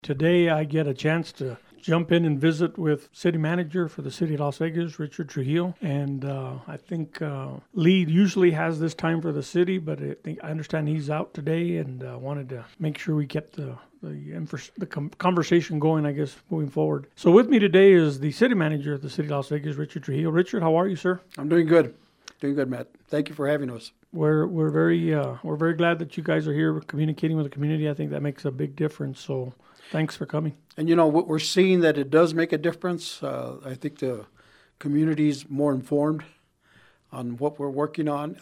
Today I get a chance to jump in and visit with City Manager for the City of Las Vegas, Richard Trujillo. And I think Lee usually has this time for the city, but I understand he's out today, and wanted to make sure we get the conversation going, I guess, moving forward. So with me today is the City Manager of the City of Las Vegas, Richard Trujillo. Richard, how are you, sir? I'm doing good. Doing good, Matt. Thank you for having us. We're very glad that you guys are here communicating with the community. I think that makes a big difference. So thanks for coming. And what we're seeing that it does make a difference. I think the community's more informed on what we're working on.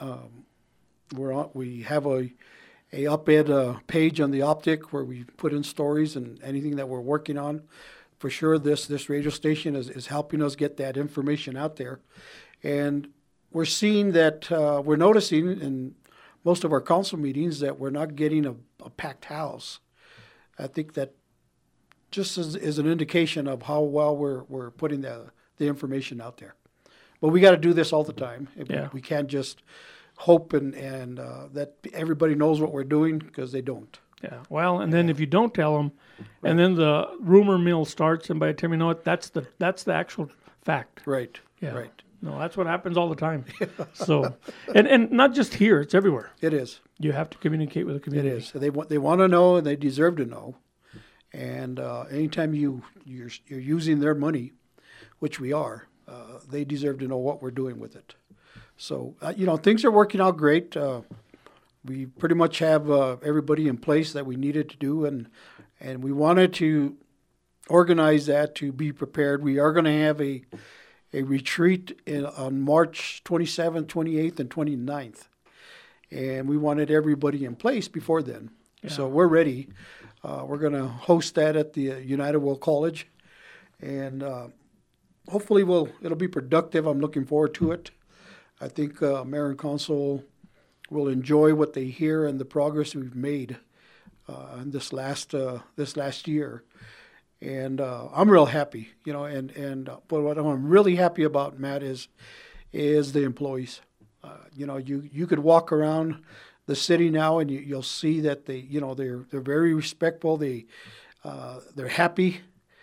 We have a op-ed page on the Optic where we put in stories and anything that we're working on. For sure, this radio station is helping us get that information out there. And we're seeing that we're noticing in most of our council meetings that we're not getting a packed house. I think that just is an indication of how well we're putting the information out there. But we got to do this all the time. Yeah. We can't just hope and that everybody knows what we're doing, because they don't. Yeah. Well, and then if you don't tell them, right, and then the rumor mill starts, and by the time you know it, that's the actual fact. Right. Yeah. Right. No, that's what happens all the time. So, and not just here; it's everywhere. It is. You have to communicate with the community. It is. They want to know, and they deserve to know. And anytime you're using their money, which we are, they deserve to know what we're doing with it. So things are working out great. We pretty much have everybody in place that we needed to do, and we wanted to organize that to be prepared. We are going to have a retreat on March 27th, 28th, and 29th. And we wanted everybody in place before then. Yeah. So we're ready. We're going to host that at the United World College. And hopefully it'll be productive. I'm looking forward to it. I think Mayor and Council will enjoy what they hear and the progress we've made in this last year. And I'm real happy, but what I'm really happy about, Matt, is the employees. You could walk around the city now and you'll see that they're very respectful. They're happy.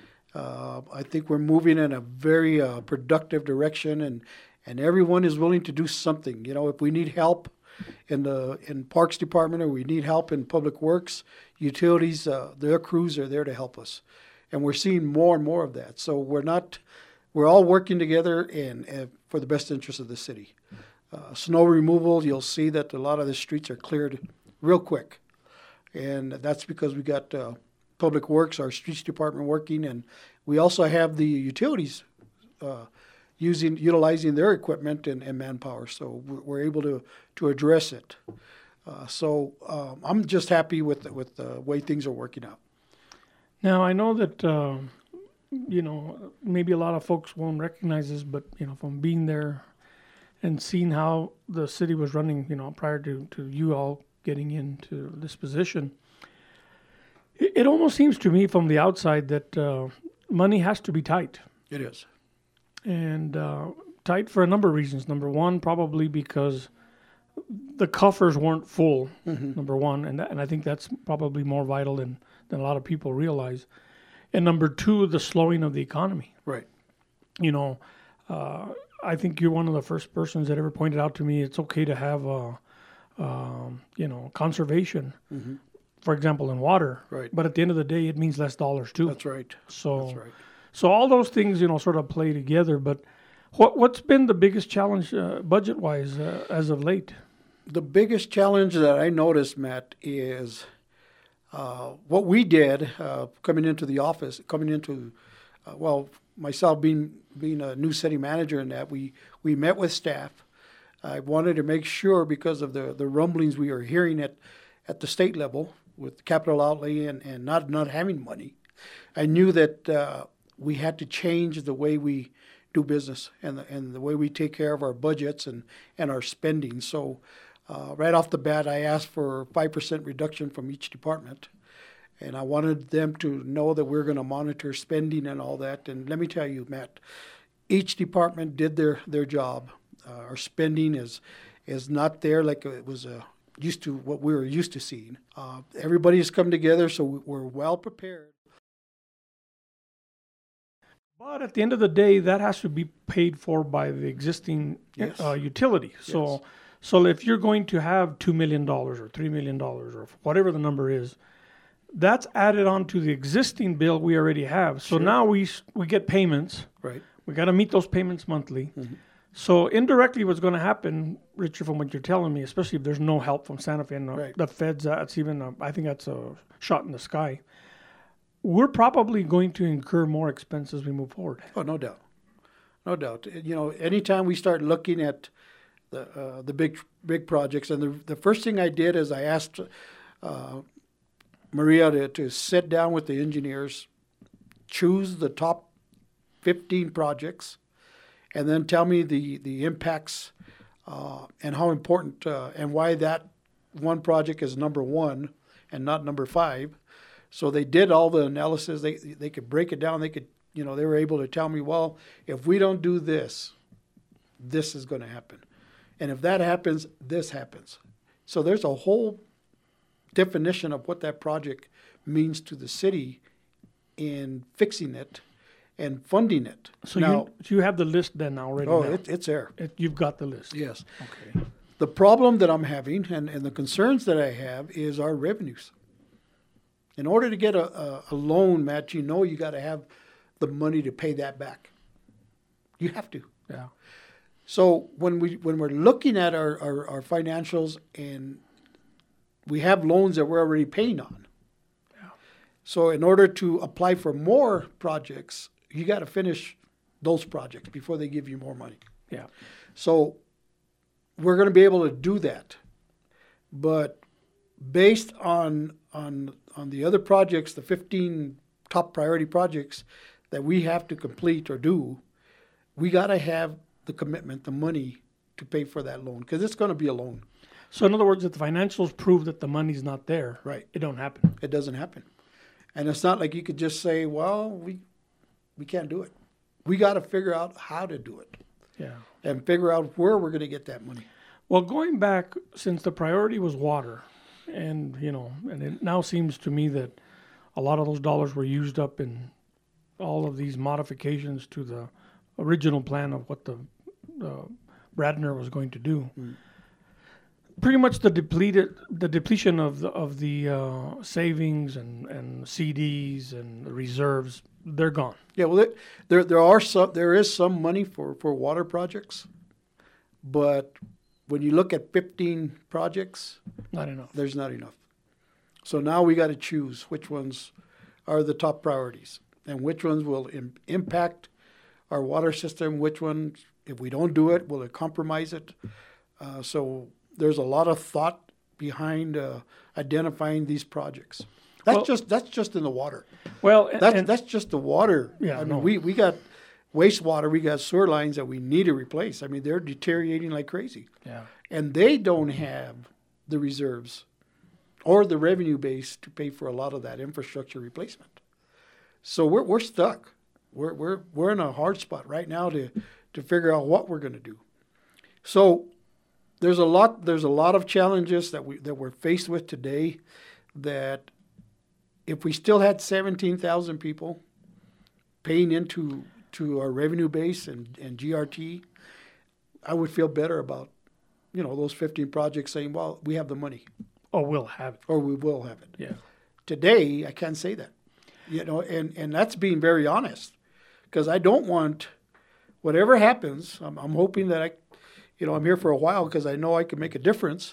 I think we're moving in a very productive direction, and everyone is willing to do something. If we need help in Parks Department, or we need help in Public Works, utilities, their crews are there to help us. And we're seeing more and more of that. So we're all working together and for the best interest of the city. Snow removal, you'll see that a lot of the streets are cleared real quick. And that's because we got Public Works, our streets department working, and we also have the utilities utilizing their equipment and manpower. So we're able to address it. So I'm just happy with the way things are working out. Now, I know that, maybe a lot of folks won't recognize this, but, from being there and seeing how the city was running, prior to you all getting into this position, it almost seems to me from the outside that money has to be tight. It is. And tight for a number of reasons. Number one, probably because the coffers weren't full, number one, and I think that's probably more vital than a lot of people realize. And number two, the slowing of the economy. Right. I think you're one of the first persons that ever pointed out to me it's okay to have conservation, for example, in water. Right. But at the end of the day, it means less dollars too. That's right. So, That's right. So all those things, sort of play together. But what's been the biggest challenge budget-wise as of late? The biggest challenge that I noticed, Matt, is what we did coming into myself being a new city manager, in that we met with staff. I wanted to make sure, because of the rumblings we were hearing at the state level with capital outlay and not having money, I knew that we had to change the way we do business and the way we take care of our budgets and our spending. So right off the bat, I asked for a 5% reduction from each department. And I wanted them to know that we're going to monitor spending and all that. And let me tell you, Matt, each department did their job. Our spending is not there like it was used to what we were used to seeing. Everybody has come together, so we're well prepared. But at the end of the day, that has to be paid for by the existing Yes. utility. So, so if you're going to have $2 million or $3 million or whatever the number is, that's added on to the existing bill we already have. So now we get payments. Right. We got to meet those payments monthly. So indirectly, what's going to happen, Richard, from what you're telling me, especially if there's no help from Santa Fe and Right. the feds, that's even I think that's a shot in the sky. We're probably going to incur more expense as we move forward. Oh, no doubt. No doubt. Anytime we start looking at the big projects, and the first thing I did is I asked Maria to sit down with the engineers, choose the top 15 projects, and then tell me the impacts and how important and why that one project is number one and not number 5. So they did all the analysis. They could break it down. They were able to tell me, well, if we don't do this, this is going to happen. And if that happens, this happens. So there's a whole definition of what that project means to the city in fixing it and funding it. So now, you have the list then already. oh, now. it's there. You've got the list. Yes. Okay. The problem that I'm having and the concerns that I have is our revenues. In order to get a loan, Matt, you got to have the money to pay that back. You have to. Yeah. So when we're looking at our financials and we have loans that we're already paying on. Yeah. So in order to apply for more projects, you got to finish those projects before they give you more money. Yeah. So we're going to be able to do that. But based on the other projects, the 15 top priority projects that we have to complete or do, we got to have the commitment, the money to pay for that loan, because it's going to be a loan. So in other words, if the financials prove that the money's not there, Right. it don't happen. It doesn't happen. And it's not like you could just say, well, we can't do it. We got to figure out how to do it Yeah. and figure out where we're going to get that money. Well, going back, since the priority was water, and and it now seems to me that a lot of those dollars were used up in all of these modifications to the original plan of what the Bradner was going to do. Pretty much the depletion of the savings and CDs and the reserves, they're gone. Yeah, well, there is some money for water projects, but when you look at 15 projects, Not enough. there's not enough. So now we got to choose which ones are the top priorities and which ones will impact our water system, which ones, if we don't do it, will it compromise it? So there's a lot of thought behind identifying these projects. That's just in the water. Well, That's just the water. Yeah, I mean, no. we got wastewater, we got sewer lines that we need to replace. I mean, they're deteriorating like crazy. yeah. And they don't have the reserves or the revenue base to pay for a lot of that infrastructure replacement. So we're stuck. We're in a hard spot right now to figure out what we're going to do. So there's a lot of challenges that we're faced with today that if we still had 17,000 people paying into our revenue base and GRT, I would feel better about those 15 projects saying, well, we have the money. Oh, we'll have it. Or we will have it. Yeah. Today, I can't say that. And that's being very honest, because I don't want whatever happens. I'm hoping that I'm here for a while because I know I can make a difference.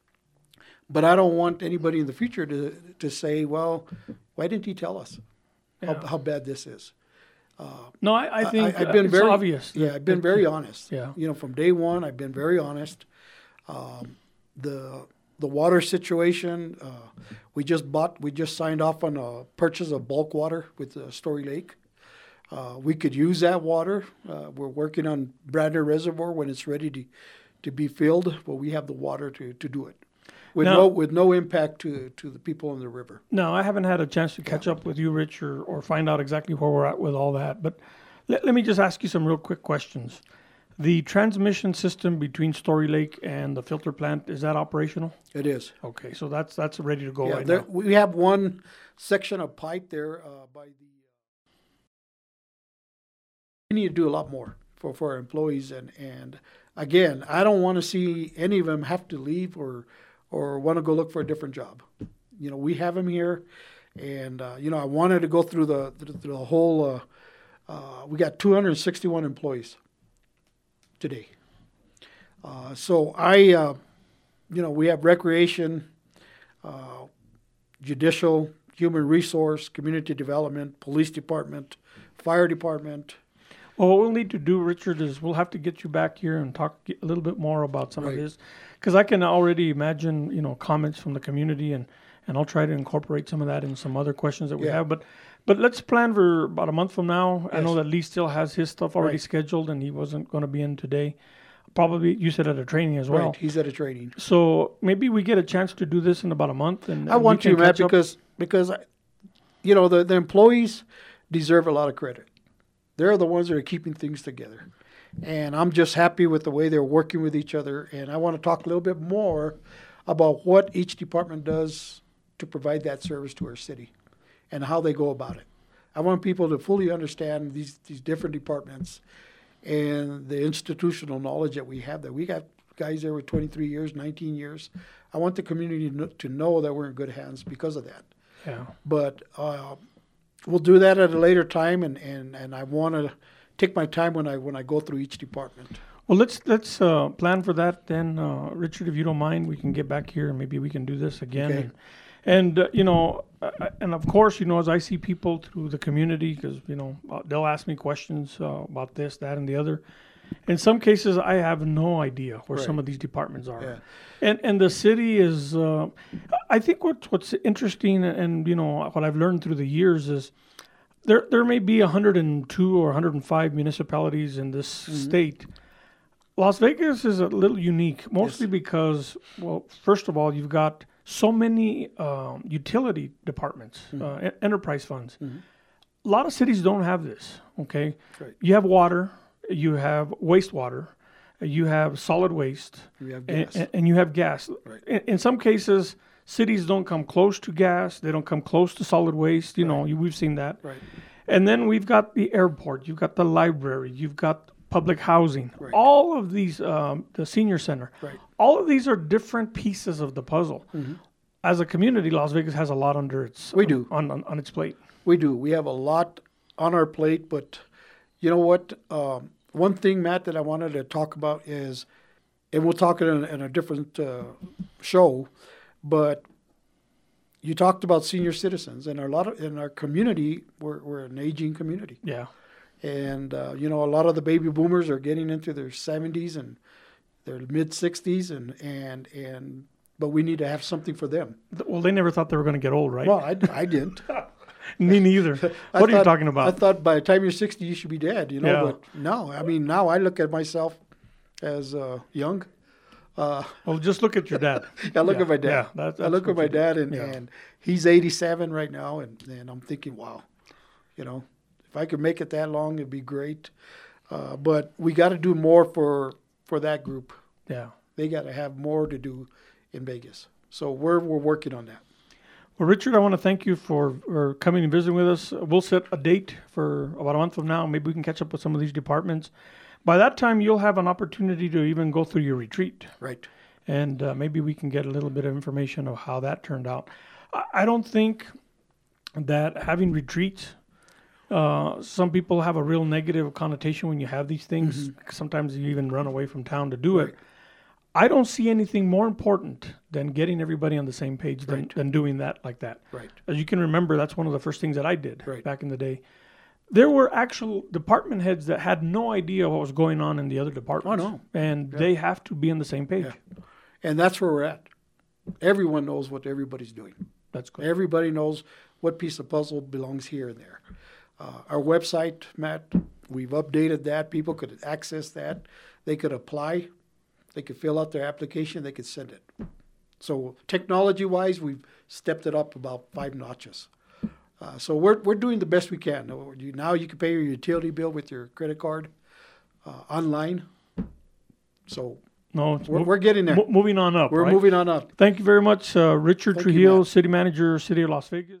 But I don't want anybody in the future to say, well, why didn't he tell us how bad this is? No, I think I've been it's very obvious. Yeah, I've been very honest. Yeah. From day one, I've been very honest. The water situation, we just signed off on a purchase of bulk water with Story Lake. We could use that water. We're working on Bradner Reservoir when it's ready to be filled, but we have the water to do it with no impact to the people in the river. No, I haven't had a chance to catch up with you, Rich, or find out exactly where we're at with all that. But let me just ask you some real quick questions. The transmission system between Story Lake and the filter plant, is that operational? It is. Okay, so that's ready to go right there, now. we have one section of pipe there by the need to do a lot more for our employees. And again, I don't want to see any of them have to leave or want to go look for a different job. You know, we have them here, and you know, I wanted to go through the whole. We got 261 employees today. So you know, we have recreation, judicial, human resource, community development, police department, fire department. Well, what we'll need to do, Richard, is we'll have to get you back here and talk a little bit more about some of this, because I can already imagine, you know, comments from the community, and I'll try to incorporate some of that in some other questions that we have. But let's plan for about a month from now. Yes. I know that Lee still has his stuff already scheduled, and he wasn't going to be in today. Probably, you said at a training as well. Right, he's at a training. So maybe we get a chance to do this in about a month. And I want to, Matt, because you know, the employees deserve a lot of credit. They're the ones that are keeping things together. And I'm just happy with the way they're working with each other. And I want to talk a little bit more about what each department does to provide that service to our city and how they go about it. I want people to fully understand these different departments and the institutional knowledge that we have, that we got guys there with 23 years, 19 years. I want the community to know that we're in good hands because of that. Yeah. But we'll do that at a later time, and I want to take my time when I go through each department. Well, let's plan for that then, Richard. If you don't mind, we can get back here and maybe we can do this again. Okay. And you know, and of course, you know, as I see people through the community, because you know, they'll ask me questions about this, that, and the other. In some cases, I have no idea where some of these departments are. Yeah. And the city is, I think what's interesting, and you know, what I've learned through the years is there may be 102 or 105 municipalities in this state. Las Vegas is a little unique, mostly because, well, first of all, you've got so many utility departments, enterprise funds. Mm-hmm. A lot of cities don't have this, okay? Right. You have water, you have wastewater, you have solid waste, you have gas. And you have gas. Right. In some cases, cities don't come close to gas. They don't come close to solid waste. You know, we've seen that. Right. And then we've got the airport. You've got the library. You've got public housing. Right. All of these, the senior center. Right. All of these are different pieces of the puzzle. Mm-hmm. As a community, Las Vegas has a lot under its on its plate. We do. We have a lot on our plate, but you know what? One thing, Matt, that I wanted to talk about is, and we'll talk in a different show, but you talked about senior citizens, and in our community, we're an aging community. Yeah. And you know, a lot of the baby boomers are getting into their 70s and their mid 60s, and but we need to have something for them. Well, they never thought they were going to get old, right? Well, I didn't. Me neither. What are you talking about? I thought by the time you're 60, you should be dead, you know. Yeah. But no, I mean, now I look at myself as young. Well, just look at your dad. I look at my dad. Yeah, that's I look at my dad, and he's 87 right now, and I'm thinking, wow, you know, if I could make it that long, it'd be great. But we got to do more for that group. Yeah, they got to have more to do in Vegas. So we're working on that. Well, Richard, I want to thank you for coming and visiting with us. We'll set a date for about a month from now. Maybe we can catch up with some of these departments. By that time, you'll have an opportunity to even go through your retreat. Right. And maybe we can get a little bit of information of how that turned out. I don't think that having retreats, some people have a real negative connotation when you have these things. Mm-hmm. Sometimes you even run away from town to do it. I don't see anything more important than getting everybody on the same page than doing that like that. Right. As you can remember, that's one of the first things that I did back in the day. There were actual department heads that had no idea what was going on in the other departments. Oh, no. And they have to be on the same page. Yeah. And that's where we're at. Everyone knows what everybody's doing. That's good. Everybody knows what piece of puzzle belongs here and there. Our website, Matt, we've updated that. People could access that. They could apply. They could fill out their application. They could send it. So technology-wise, we've stepped it up about 5 notches. So we're doing the best we can. Now you can pay your utility bill with your credit card online. So we're getting there. Moving on up. We're moving on up. Thank you very much, Richard Trujillo, City Manager, City of Las Vegas.